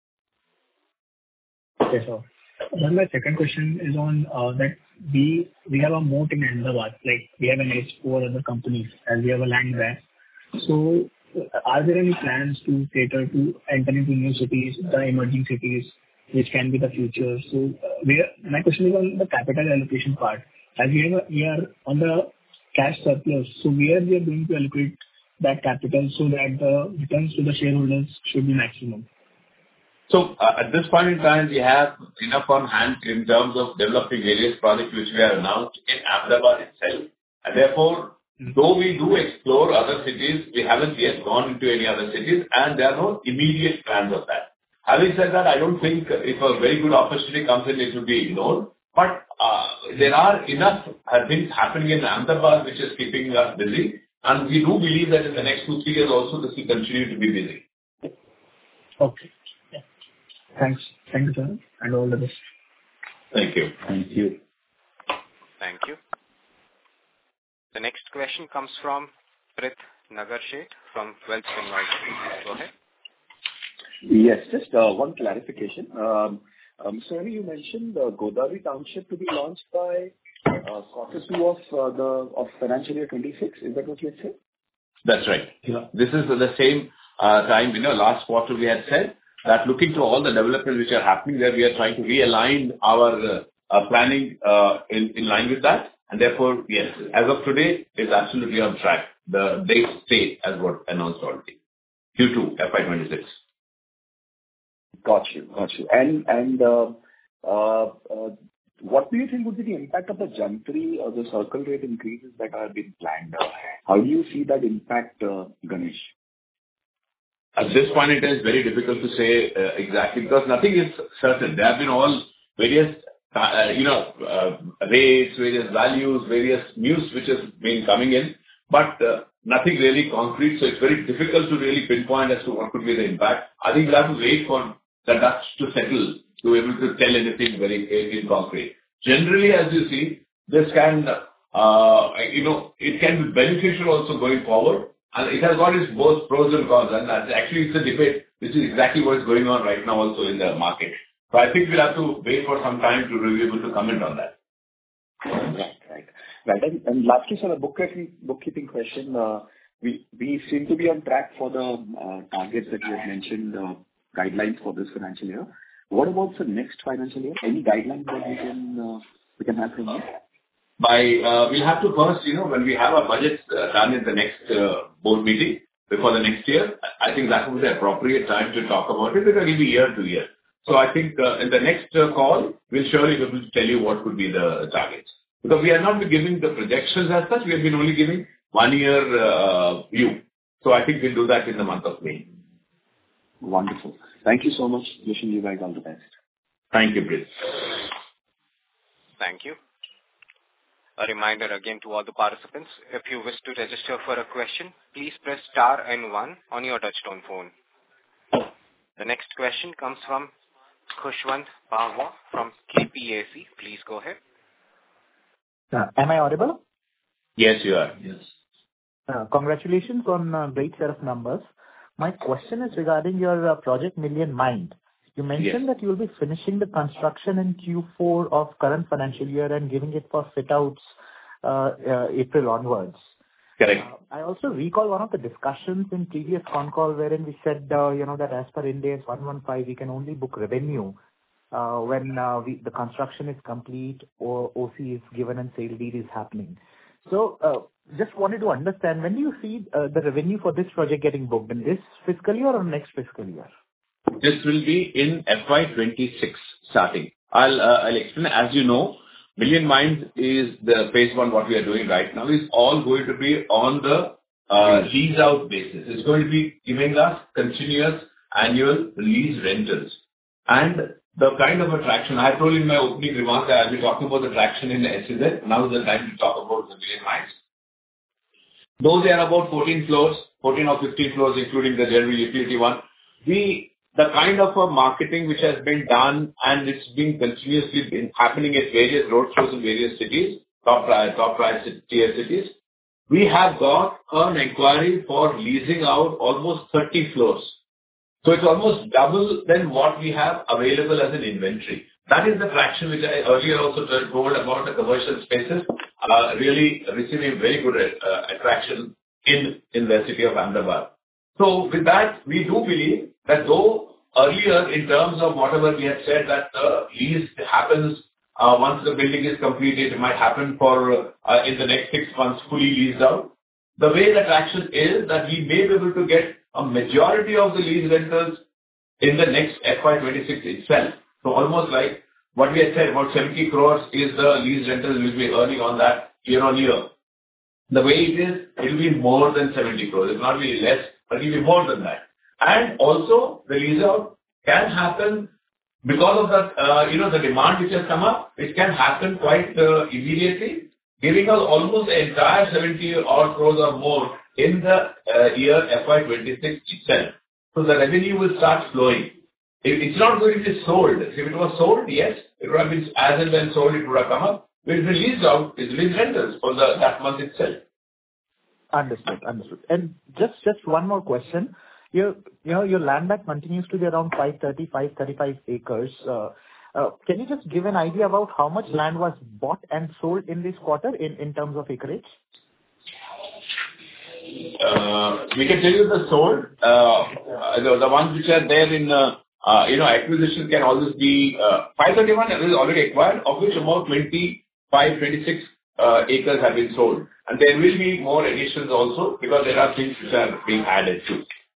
Okay, sir. Then my second question is on uh, that we we have a moat in Ahmedabad, like we have an edge over other companies as we have a land bank. So uh, are there any plans to cater to enter into new cities, the emerging cities, which can be the future? So uh, where my question is on the capital allocation part. As we have a, we are on the cash surplus, so where we are going to allocate that capital so that the returns to the shareholders should be maximum? So uh, at this point in time, we have enough on hand in terms of developing various projects which we have announced in Ahmedabad itself. And therefore, though we do explore other cities, we haven't yet gone into any other cities, and there are no immediate plans of that. Having said that, I don't think if a very good opportunity comes in, it will be ignored. But uh, there are enough uh, things happening in Ahmedabad which is keeping us busy, and we do believe that in the next two, three years also, this will continue to be busy. Okay. Yeah. Thanks. Thank you, sir, and all the best. Thank you. Thank you. Thank you. The next question comes from Prith Nagarsheth from Wealth Advisors. Please go ahead. Yes, just uh, one clarification. Um, um, Sir, you mentioned uh, Godavari Township to be launched by uh, quarter two of uh, the of financial year twenty-six. Is that what you had said? That's right. Yeah. This is the same uh, time, you know, last quarter we had said that looking to all the developments which are happening there, we are trying to realign our uh, uh, planning uh, in in line with that. And therefore, yes, as of today, it's absolutely on track. The dates stay as what announced already. Q two F Y twenty-six. Got you. Got you. And and uh, uh, uh, what do you think would be the impact of the Jantri or the circle rate increases that are being planned? Uh, How do you see that impact, uh, Ganesh? At this point, it is very difficult to say uh, exactly because nothing is certain. There have been all various, uh, you know, uh, rates, various values, various news which has been coming in, but uh, nothing really concrete. So it's very difficult to really pinpoint as to what could be the impact. I think we'll have to wait for the dust to settle to be able to tell anything very uh, in concrete. Generally, as you see, this can, uh, you know, it can be beneficial also going forward. And it has got its both pros and cons, and that's actually it's a debate, which is exactly what is going on right now also in the market. So I think we'll have to wait for some time to be able to comment on that. Right. Right. Right. And and lastly, sir, a bookkeeping bookkeeping question. Uh, we we seem to be on track for the uh, targets that you had mentioned, uh, guidelines for this financial year. What about the next financial year? Any guidelines that we can uh, we can have from you? By uh, we'll have to first, you know, when we have our budgets uh, done in the next uh, board meeting before the next year, I think that will be the appropriate time to talk about it, because it will be year to year. So I think uh, in the next uh, call, we'll surely be able to tell you what could be the targets. Because we have not been giving the projections as such, we have been only giving one year uh, view. So I think we'll do that in the month of May. Wonderful. Thank you so much. Wishing you guys all the best. Thank you, Prince. Thank you. A reminder again to all the participants, if you wish to register for a question, please press star and one on your touchtone phone. The next question comes from Khushwant Pahwa from K P A C. Please go ahead. Uh, am I audible? Yes, you are. Yes. Uh, congratulations on a great set of numbers. My question is regarding your uh, project Million Mind. You mentioned Yes. that you will be finishing the construction in Q four of current financial year and giving it for fit-outs uh, uh, April onwards. Correct. Uh, I also recall one of the discussions in previous con call wherein we said, uh, you know, that as per Ind AS one fifteen, we can only book revenue uh, when uh, we, the construction is complete or O C is given and sale deed is happening. So, uh, just wanted to understand, when do you see uh, the revenue for this project getting booked? In this fiscal year or next fiscal year? This will be in F Y twenty-six starting. I'll uh, I'll explain. As you know, Million Minds is the phase one, what we are doing right now, is all going to be on the uh, lease out basis. It's going to be giving us continuous annual lease rentals. And the kind of attraction, I told in my opening remarks that I'll be talking about the traction in the S E Z. Now is the time to talk about the Million Minds. Though they are about fourteen floors, fourteen or fifteen floors, including the general utility one, we the kind of a marketing which has been done, and it's been continuously been happening at various roadshows in various cities, top top tier cities. We have got an inquiry for leasing out almost thirty floors. So it's almost double than what we have available as an inventory. That is the traction which I earlier also told about the commercial spaces, uh, really receiving very good uh, attraction in, in the city of Ahmedabad. So with that, we do believe that though earlier in terms of whatever we had said that the lease happens uh, once the building is completed, it might happen for uh, in the next six months fully leased out. The way the traction is that we may be able to get a majority of the lease rentals in the next F Y twenty-six itself. So almost like what we had said, about seventy crores is the lease rentals we'll be earning on that year on year. The way it is, it will be more than seventy crores. It will not be less, but it will be more than that. And also, the lease out can happen because of the, uh, you know, the demand which has come up. It can happen quite uh, immediately, giving us almost the entire seventy odd crores or more in the uh, year F Y twenty-six itself. So the revenue will start flowing. It, it's not going to be sold. If it was sold, yes, it would have been as and when sold, it would have come up. When it's released out, it's lease rentals for the that month itself. Understood. Understood. And just just one more question. Your, you know, your land bank continues to be around five thirty, five thirty-five acres. Uh, uh, Can you just give an idea about how much land was bought and sold in this quarter in in terms of acreage? Uh, We can tell you the sold. Uh, The the ones which are there in, uh, uh, you know, acquisition can always be uh, five thirty-one is already acquired, of which about twenty-five, twenty-six uh, acres have been sold. And there will be more additions also because there are things which are being added too.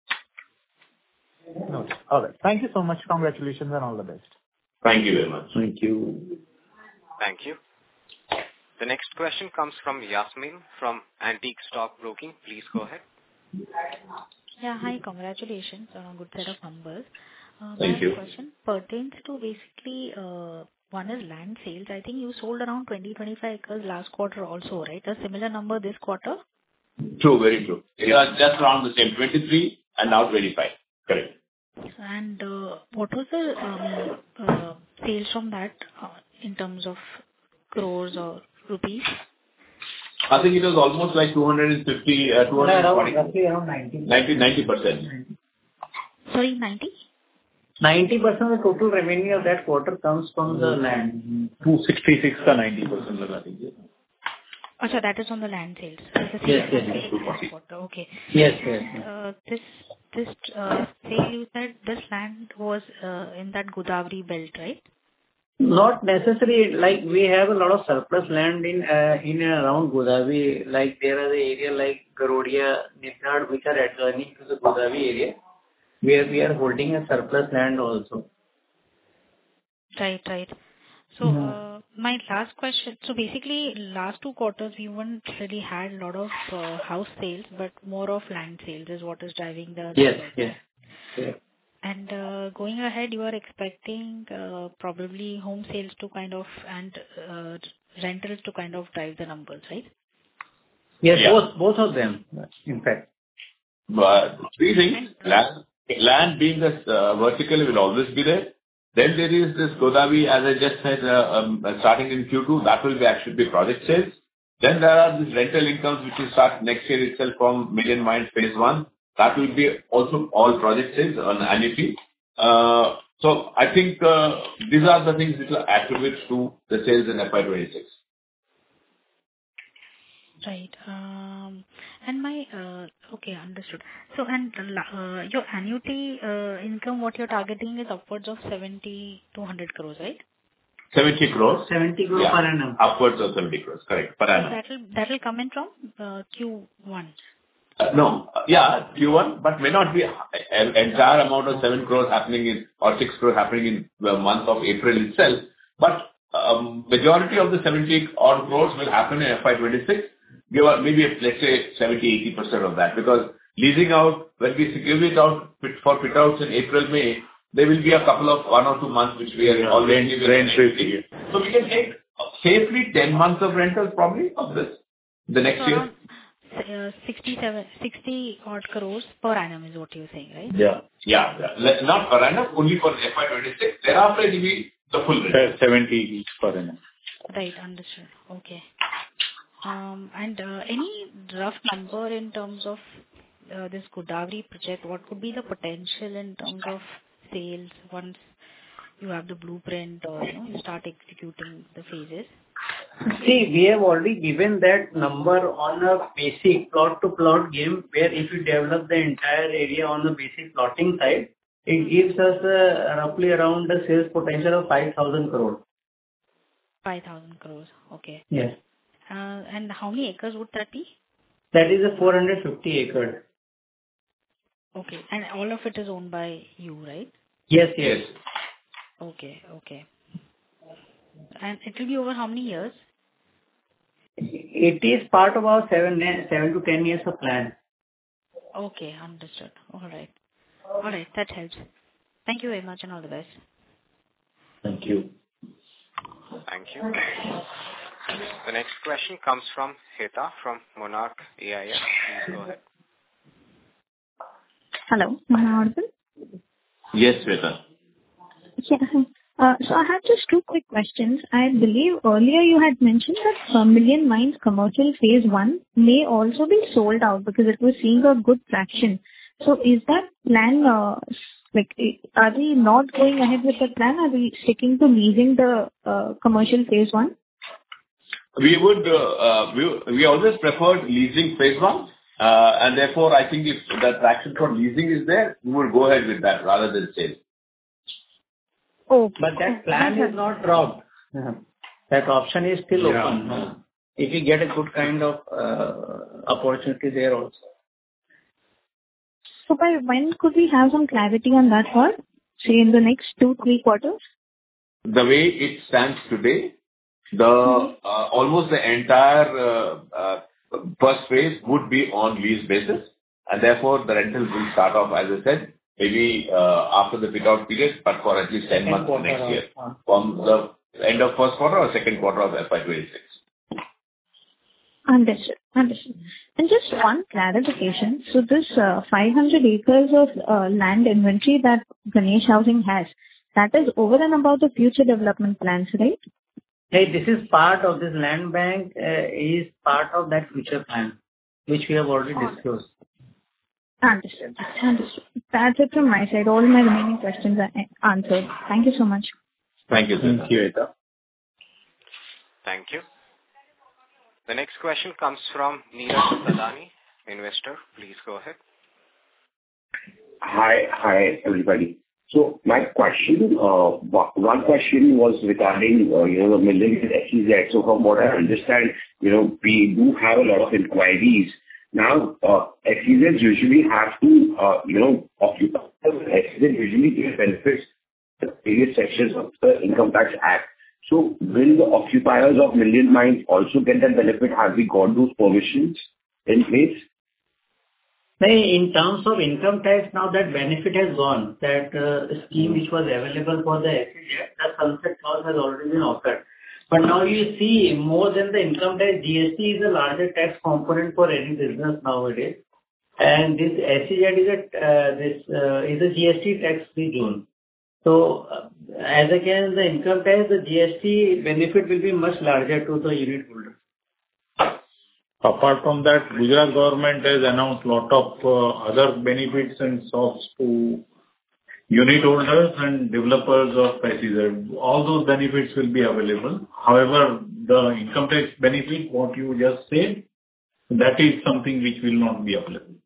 No. All right. Thank you so much. Congratulations and all the best. Thank you very much. Thank you. Thank you. The next question comes from Yasmin from Antique Stock Broking. Please go ahead. Yeah, hi. Congratulations on a good set of numbers. Uh, Thank my you. question pertains to basically, uh, one is land sales. I think you sold around twenty to twenty-five acres last quarter also, right? A similar number this quarter? True, very true. It was just around the same, twenty-three and now twenty-five. Correct. And uh, what was the um, uh, sales from that uh, in terms of crores or rupees? I think it was almost like two hundred fifty, uh, two hundred forty. Around, roughly around ninety. ninety, ninety percent. Sorry, ninety? ninety percent of the total revenue of that quarter comes from the land. two sixty-six ka ninety percent laga dijiye. Acha, that is on the land sales. The Yes, sale yes. sale last quarter. Okay. Yes, yes. And, uh, This this uh, sale, you said this land was uh, in that Godavari belt, right? Not necessarily. Like, we have a lot of surplus land in uh, in and around Godavari. Like, there are the area like Garodia, Nithad, which are adjoining to the Godavari area, where we are holding a surplus land also. Right, right. So, uh, my last question. So basically, last two quarters, we haven't really had a lot of uh, house sales, but more of land sales is what is driving the Yes, numbers. yes. Yeah. And uh, going ahead, you are expecting uh, probably home sales to kind of and uh, rentals to kind of drive the numbers, right? Yes, Yeah. both both of them, in fact. But three things. Land, land being the uh, vertical will always be there. Then there is this Godavari, as I just said, uh, um, uh, starting in Q two, that will be actually be project sales. Then there are these rental incomes which will start next year itself from Million Minds Phase one. That will be also all project sales on annuity. Uh, So I think uh, these are the things which will attribute to the sales in F Y twenty-six. Right. Um, and my, uh, okay, understood. So, and uh, your annuity uh, income, what you're targeting is upwards of seventy to one hundred crores, right? seventy crores. seventy crores Yeah. per annum. Upwards of seventy crores, correct, per annum. That will that will come in from uh, Q one. Uh, No. uh, Yeah, Q one, but may not be an entire amount of seven crores happening in or six crores happening in the month of April itself. But um, majority of the seventy odd crores will happen in F Y twenty-six. Give a- maybe, let's say, seventy to eighty percent of that, because leasing out, when we give it out fit- for fit outs in April, May, there will be a couple of one or two months which we are already rent-free. So we can take safely ten months of rentals probably of this, the next So year. around uh, sixty-seven, sixty odd crores per annum is what you're saying, right? Yeah. Yeah. yeah. Let- Not per annum, only for F Y twenty-six. Thereafter, it will be the full rent. seventy each per annum. Right, understood. Okay. Um, and uh, any rough number in terms of uh, this Godavari project, what could be the potential in terms of sales once you have the blueprint or, you know, you start executing the phases? See, we have already given that number on a basic plot-to-plot game, where if you develop the entire area on the basic plotting side, it gives us uh, roughly around the sales potential of five thousand crore. five thousand crores. Okay. Yes. Uh, and how many acres would that be? That is a four hundred fifty acres. Okay. And all of it is owned by you, right? Yes, yes. Okay, okay. And it will be over how many years? It is part of our seven, seven to ten years of plan. Okay, understood. All right. All right, that helps. Thank you very much and all the best. Thank you. Thank you. The next question comes from Heta from Monarch A I S. Please go ahead. Hello, am I audible? Yes, Shweta. Yeah. Uh, so I have just two quick questions. I believe earlier you had mentioned that uh, Million Minds commercial phase one may also be sold out because it was seeing a good traction. So is that plan, uh, like, are we not going ahead with the plan? Are we sticking to leasing the uh, commercial phase one? We would, uh, uh, we we always preferred leasing phase one, uh, and therefore, I think if the traction for leasing is there, we would go ahead with that rather than sale. Oh, but that plan is not dropped. Uh, That option is still Yeah. open. If you get a good kind of uh, opportunity there also. So by when could we have some clarity on that part? Say in the next two, three quarters? The way it stands today, the uh, almost the entire uh, uh, first phase would be on lease basis, and therefore the rentals will start off, as I said, maybe uh, after the fit-out period, but for at least ten months quarter next of- year, uh. from the end of first quarter or second quarter of F Y twenty-six. Understood. Understood. And just one clarification. So this uh, five hundred acres of uh, land inventory that Ganesh Housing has, that is over and above the future development plans, right? Hey, this is part of this land bank, uh, is part of that future plan, which we have already disclosed. Understood. Understood. That's it from my side. All my remaining questions are a- answered. Thank you so much. Thank you, sir. Thank you, Heta. Thank you. The next question comes from Neeraj Sadani, investor. Please go ahead. Hi. Hi, everybody. So my question, uh, one question was regarding, uh, you know, the million S E Z. So from what I understand, you know, we do have a lot of inquiries. Now, uh, S E Zs usually have to, uh, you know, occupy. S E Z usually give benefits to various sections of the Income Tax Act. So will the occupiers of Million Mines also get that benefit? Have we got those provisions in place? In terms of income tax, now that benefit has gone, that uh, scheme which was available for the S E Z, the sunset clause has already been offered. But now you see, more than the income tax, G S T is a larger tax component for any business nowadays. And this S E Z is a, uh, this, uh, is a G S T tax-free zone. So, uh, as against the income tax, the G S T benefit will be much larger to the unit holder. Apart from that, Gujarat government has announced lot of uh, other benefits and softs to unit holders and developers of S E Z. All those benefits will be available. However, the income tax benefit, what you just said, that is something which will not be available.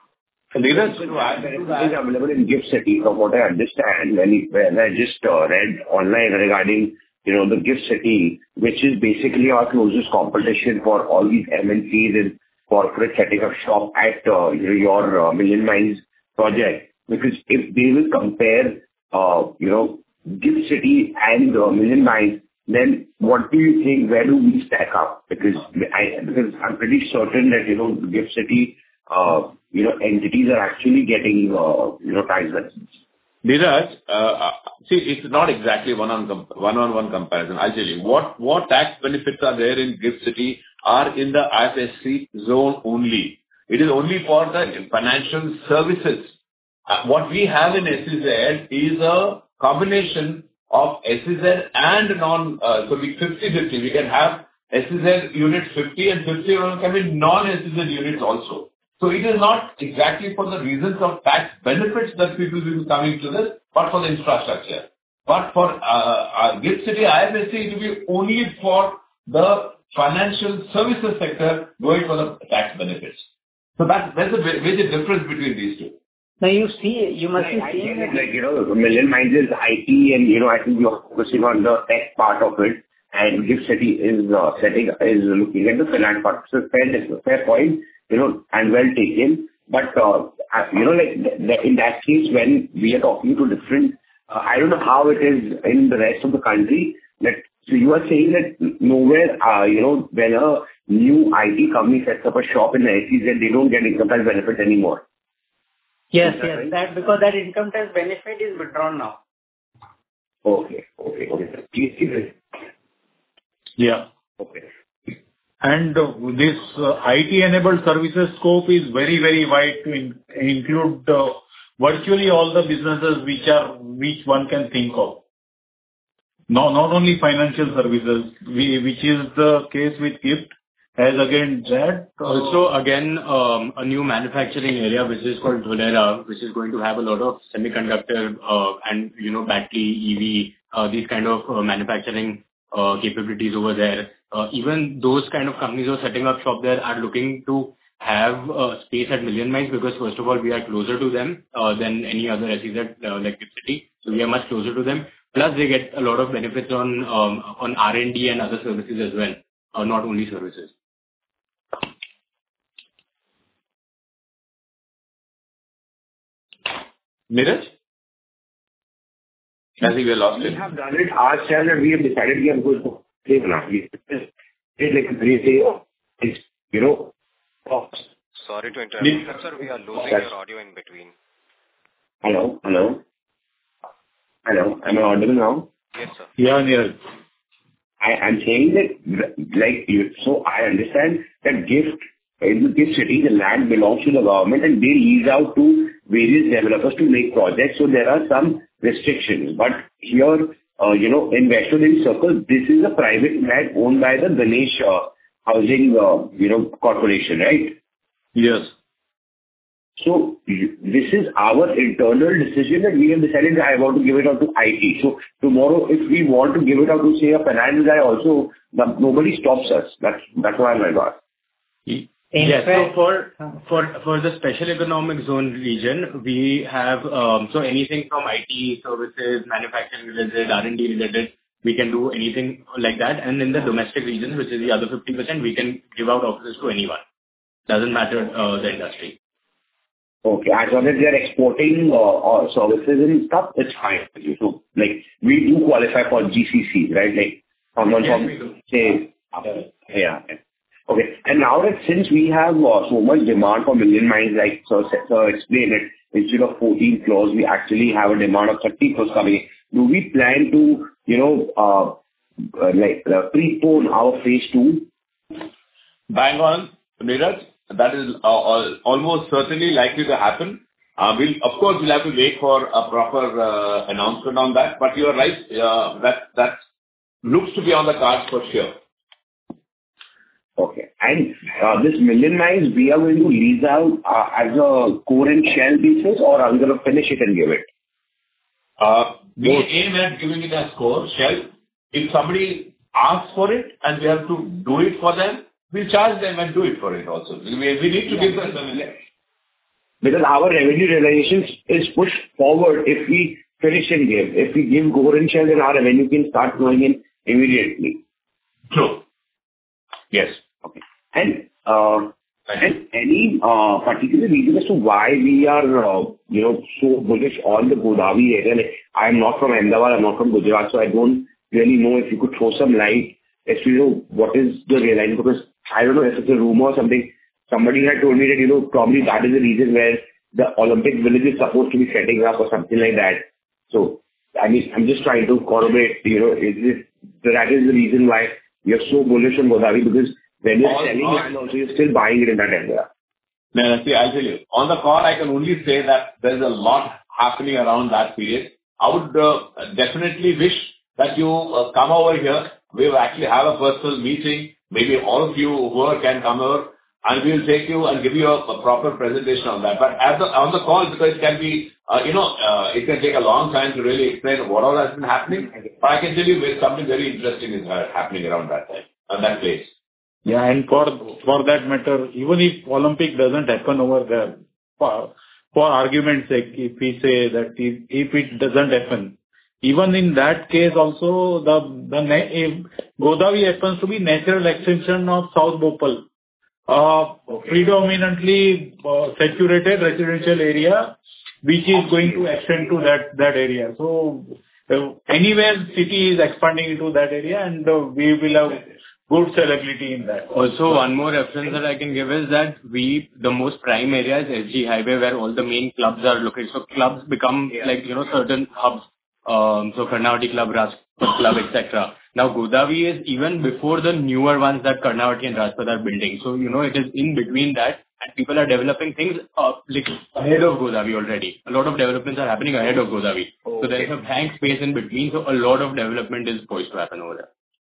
So Neeraj, it is available in GIFT City, from what I understand, when, when I just uh, read online regarding, you know, the GIFT City, which is basically our closest competition for all these M N Cs and corporate setting up shop at uh, your uh, Million Mines project. Because if they will compare, uh, you know, GIFT City and uh, Million Mines, then what do you think, where do we stack up? Because I, because I'm pretty certain that, you know, GIFT City, uh, you know, entities are actually getting, uh, you know, tax benefits. Neeraj, uh, see, it's not exactly one-on-one one-on-one comparison. I'll tell you. What what tax benefits are there in GIFT City are in the I F S C zone only. It is only for the financial services. Uh, what we have in S E Z is a combination of S E Z and non, uh, so we fifty fifty. We can have S E Z units fifty and fifty can be non-S E Z units also. So it is not exactly for the reasons of tax benefits that people will be coming to this, but for the infrastructure. But for uh, uh, GIFT City I F S C, it will be only for the financial services sector going for the tax benefits. So that, there's a major difference between these two. Now you see, you must be I seeing it, like, you know, Million Mines is I T and, you know, I think you're focusing on the tech part of it, and GIFT City is uh, setting, is looking at the finance part. So fair, fair point. You know, and well taken. But, uh, you know, like, th- th- in that case, when we are talking to different, uh, I don't know how it is in the rest of the country, that, so you are saying that nowhere, uh, you know, when a new I T company sets up a shop in the S E Z, they don't get income tax benefit anymore. Yes, that yes, right? that because that income tax benefit is withdrawn now. Okay, okay, okay. Yeah. Okay. And uh, this uh, I T-enabled services scope is very, very wide to in- include uh, virtually all the businesses which are which one can think of. No, not only financial services, we, which is the case with GIFT, as again that. Uh, also, again, um, a new manufacturing area which is called Dholera, which is going to have a lot of semiconductor uh, and you know battery, E V, uh, these kind of uh, manufacturing uh, capabilities over there. Uh, even those kind of companies who are setting up shop there are looking to have uh, space at Million Mines because first of all we are closer to them uh, than any other S E Z uh, like GIFT City, so we are much closer to them. Plus they get a lot of benefits on um, on R and D and other services as well, uh, not only services. Neeraj? I think we lost it. We have done it ourselves and we have decided we are going to save now. It's like three days, you know. Sorry to interrupt, sir. We are losing That's... your audio in between. Hello, hello, hello. Am I audible now? Yes, sir. Yeah, Neeraj. I am saying that, like, you, so I understand that GIFT, in the GIFT City, the land belongs to the government and they lease out to various developers to make projects. So there are some restrictions. But here, uh, you know, in Vaishno Circle, this is a private land owned by the Ganesh uh, Housing, uh, you know, Corporation, right? Yes. So you- this is our internal decision that we have decided that I want to give it out to I T. So tomorrow, if we want to give it out to, say, a finance guy also, the- nobody stops us. That's that's why I'm like, Yes. So for for for the special economic zone region, we have um, so anything from I T services, manufacturing related, R and D related, we can do anything like that. And in the domestic regions, which is the other fifty percent, we can give out offices to anyone. Doesn't matter uh, the industry. okay, as long as they are exporting uh, uh, services and stuff, it's fine with you. So, like, we do qualify for G C C, right? Like, someone Yes, from, we do. say, uh, yeah. Okay. And now that since we have uh, so much demand for million mines, like Sir, Sir explained it, instead of fourteen floors, we actually have a demand of thirty floors coming in. Do we plan to, you know, uh, uh, like, uh, prepone our phase two? Bang on, Neeraj. That is uh, al- almost certainly likely to happen. Uh, We'll, of course, we'll have to wait for a proper uh, announcement on that, but you are right, uh, that that looks to be on the cards for sure. Okay. And uh, this million mines, we are going to lease out uh, as a core and shell basis, or are we going to finish it and give it? Uh, We aim at giving it as core shell. If somebody asks for it and we have to do it for them, we'll charge them and do it for it also. We we need to give them the Because our revenue realization is pushed forward if we finish and give. If we give core and shell, then our revenue can start flowing in immediately. True. Yes. Okay. And uh, and any uh, particular reason as to why we are, uh, you know, so bullish on the Godavari area? Like, I'm not from Ahmedabad, I'm not from Gujarat, so I don't really know if you could throw some light as to, you know, what is the realization, because I don't know if it's a rumor or something. Somebody had told me that, you know, probably that is the reason where the Olympic Village is supposed to be setting up or something like that. So, I mean, I'm just trying to corroborate, you know, is this, that is the reason why you're so bullish on Godavari, because when you're All- selling all- land also, you're still buying it in that area. No, see, I'll tell you. On the call, I can only say that there's a lot happening around that period. I would uh, definitely wish that you uh, come over here. We'll actually have a personal meeting. Maybe all of you who can come over, and we'll take you and give you a, a proper presentation on that. But as the, on the call, because it can be, uh, you know, uh, it can take a long time to really explain what all has been happening. But I can tell you there's something very interesting is uh, happening around that time, on that place. Yeah, and for for that matter, even if Olympic doesn't happen over there, for for argument's sake, if we say that if if it doesn't happen, even in that case also, the the na- if Godavari happens to be natural extension of South Bhopal, uh, predominantly uh, saturated residential area, which is going to extend to that that area. So uh, anywhere city is expanding into that area, and uh, we will have good sellability in that. Also, one more reference that I can give is that we, the most prime area is S G Highway, where all the main clubs are located. So clubs become like, you know, certain hubs. Um, so Karnavati Club, Rajput Club, et cetera. Now, Godavari is even before the newer ones that Karnavati and Rajput are building. So, you know, it is in between that, and people are developing things uh, like ahead of Godavari already. A lot of developments are happening ahead of Godavari. So there is a blank space in between, so a lot of development is poised to happen over there.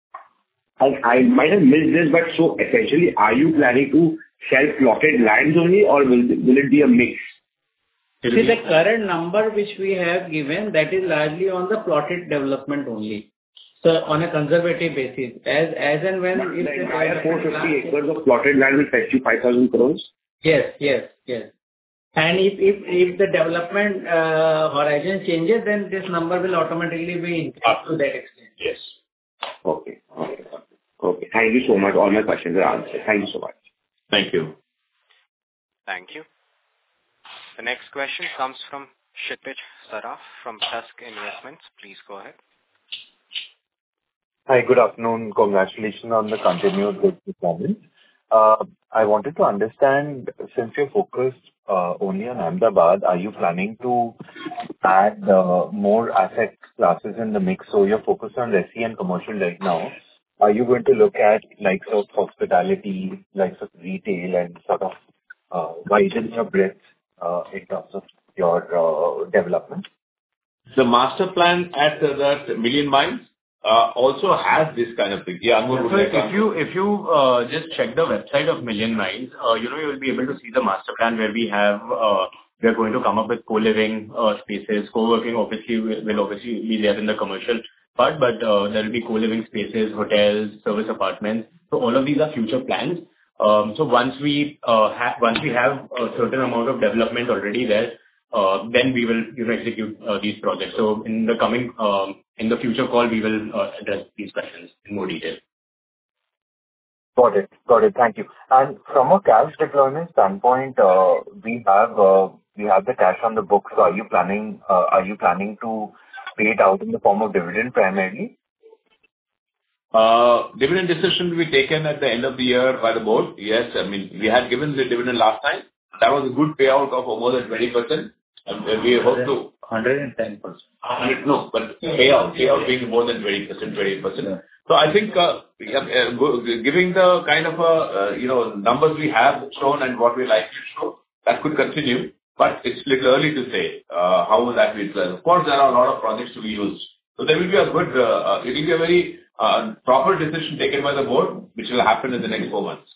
I I might have missed this, but so essentially, are you planning to sell plotted lands only, or will will it be a mix? See, the current number which we have given, that is largely on the plotted development only. So on a conservative basis, as as and when if The entire four hundred fifty acres of plotted land will fetch you five thousand crores? Yes, yes, yes. And if if if the development uh, horizon changes, then this number will automatically be increased to that extent. Yes. Okay. Okay. Okay. Thank you so much. All my questions are answered. Thank you so much. Thank you. Thank you. The next question comes from Kshitij Saraf from Tusk Investments. Please go ahead. Hi, good afternoon. Congratulations on the continued good performance. Uh, I wanted to understand, since you're focused uh, only on Ahmedabad, are you planning to add uh, more asset classes in the mix? So you're focused on resi and commercial right now. Are you going to look at likes of hospitality, likes of retail, and sort of uh, widen your breadth uh, in terms of your uh, development? The master plan at uh, that Million Mines uh, also has this kind of thing. Yeah, Anmol would So like to if you if you uh, just check the website of Million Minds, uh, you know, you'll be able to see the master plan where we have uh, we are going to come up with co-living uh, spaces. Co-working obviously will, will obviously be there in the commercial part, but uh, there will be co-living spaces, hotels, service apartments. So all of these are future plans. Um, so once we uh, have once we have a certain amount of development already there, uh, then we will you know execute uh, these projects. So in the coming um, in the future call, we will uh, address these questions in more detail. Got it. Got it. Thank you. And from a cash deployment standpoint, uh, we have uh, we have the cash on the books. So are you planning uh, are you planning to pay it out in the form of dividend primarily? Uh, dividend decision will be taken at the end of the year by the board. Yes, I mean, we had given the dividend last time. That was a good payout of more than twenty percent. And we hope to... one hundred ten percent. No, but payout, payout being more than twenty percent, twenty percent. Yeah. So I think, uh, giving the kind of, uh, you know, numbers we have shown and what we likely to show, that could continue, but it's little early to say, uh, how that will play. Of course, there are a lot of projects to be used. So there will be a good, uh, it will be a very, uh, proper decision taken by the board, which will happen in the next four months.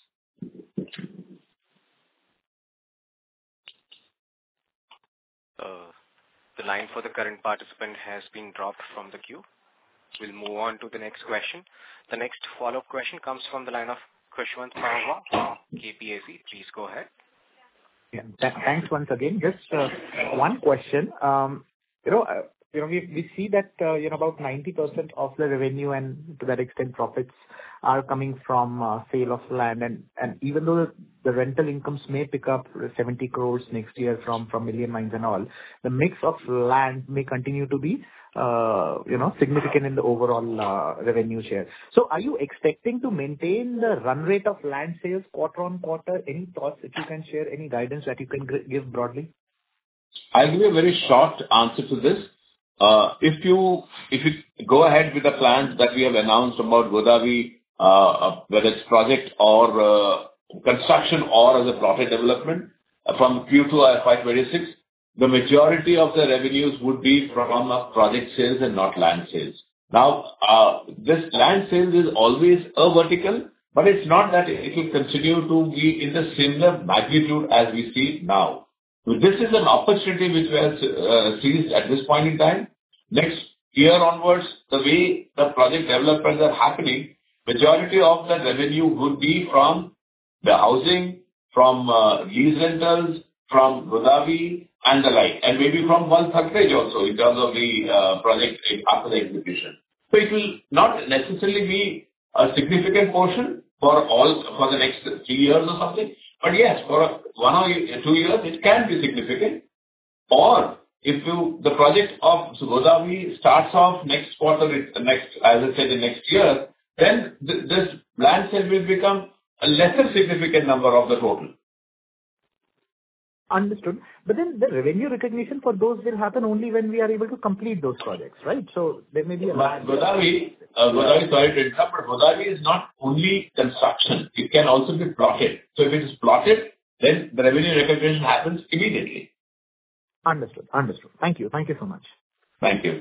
Uh, the line for the current participant has been dropped from the queue. We'll move on to the next question. The next follow-up question comes from the line of Khushwant Sahwa from K P A C. Please go ahead. Yeah. Th- thanks once again. Just uh, one question. Um, you know, uh, you know, we we see that uh, you know about ninety percent of the revenue and to that extent profits are coming from uh, sale of land, and and even though the, the rental incomes may pick up seventy crores next year from from Million Minds and all, the mix of land may continue to be uh, you know significant in the overall uh, revenue share. So, are you expecting to maintain the run rate of land sales quarter on quarter? Any thoughts that you can share? Any guidance that you can g- give broadly? I'll give you a very short answer to this. Uh, If you if you go ahead with the plans that we have announced about Godavari, uh, uh, whether it's project or uh, construction or as a plotted development, uh, from Q two F Y twenty-six, the majority of the revenues would be from uh, project sales and not land sales. Now, uh, this land sales is always a vertical, but it's not that it will continue to be in the similar magnitude as we see now. This is an opportunity which we have uh, seized at this point in time. Next year onwards, the way the project developments are happening, majority of the revenue would be from the housing, from uh, lease rentals, from Godavari and the like, and maybe from one Thakrej also in terms of the uh, project after the execution. So it will not necessarily be a significant portion for all for the next three years or something. But yes, for one or two years, it can be significant. Or if you, the project of Godavari starts off next quarter, next, as I said, in next year, then th- this land sale will become a lesser significant number of the total. Understood. But then the revenue recognition for those will happen only when we are able to complete those projects, right? So there may be a... But Godavari, uh, Godavari, sorry to interrupt, but Godavari is not only construction. It can also be plotted. So if it is plotted, then the revenue recognition happens immediately. Understood. Understood. Thank you. Thank you so much. Thank you.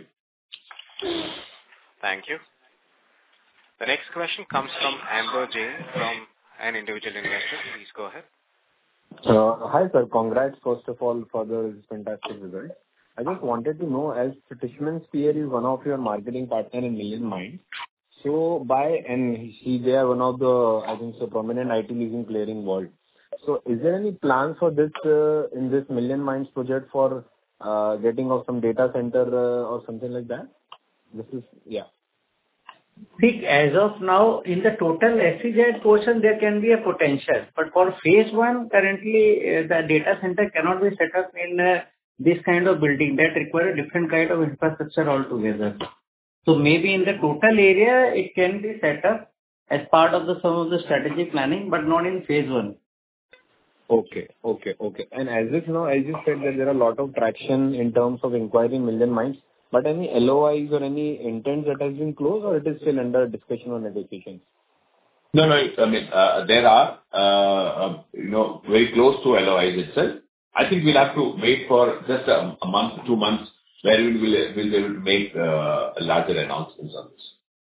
Thank you. The next question comes from Amber Jain from an individual investor. Please go ahead. Uh, Hi, sir. Congrats, first of all, for the fantastic result. I just wanted to know, as Tishman Spear is one of your marketing partner in Million Minds, so by, and he, they are one of the, I think, so prominent I T leasing player in world. So is there any plans for this, uh, in this Million Minds project for uh, getting of some data center uh, or something like that? This is, yeah. See, as of now, in the total S E Z portion, there can be a potential. But for phase one, currently, uh, the data center cannot be set up in uh, this kind of building. That requires a different kind of infrastructure altogether. So maybe in the total area, it can be set up as part of the some of the strategic planning, but not in phase one. Okay, okay, okay. And as if now, as you said that there are a lot of traction in terms of inquiry in Million Minds, but any L O Is or any intents that has been closed, or it is still under discussion or negotiations? No, no. I mean, uh, there are, uh, uh, you know, very close to L O Is itself. I think we'll have to wait for just a, a month, two months, where we will we'll be able to make uh, larger announcements on this.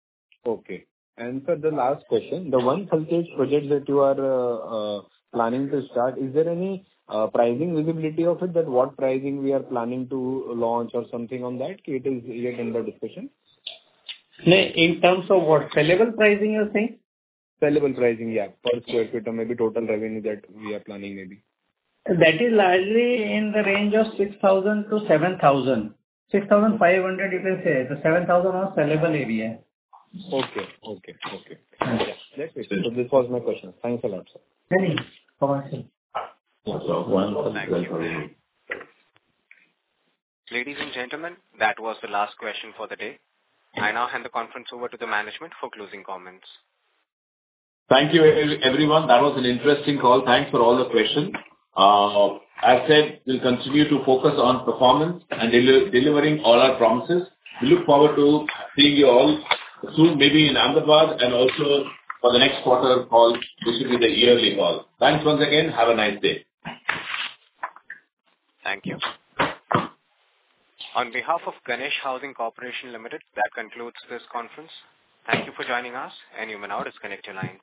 Okay. And sir, the last question, the one Salkhed project that you are uh, uh, planning to start, is there any uh, pricing visibility of it, that what pricing we are planning to launch or something on that? It is yet under discussion. No, in terms of what? Sellable pricing you're saying? Sellable pricing, yeah, per square feet or maybe total revenue that we are planning maybe. That is largely in the range of six thousand to seven thousand. six thousand five hundred you can say. The seven thousand on sellable area. Okay. Okay. Okay. Yeah, that's it. So this was my question. Thanks a lot, sir. Any commercial. Thank you. Ladies and gentlemen, that was the last question for the day. I now hand the conference over to the management for closing comments. Thank you, everyone. That was an interesting call. Thanks for all the questions. Uh, As said, we'll continue to focus on performance and deli- delivering all our promises. We look forward to seeing you all soon, maybe in Ahmedabad, and also for the next quarter call, which will be the yearly call. Thanks once again. Have a nice day. Thank you. On behalf of Ganesh Housing Corporation Limited, that concludes this conference. Thank you for joining us, and you may now disconnect your line.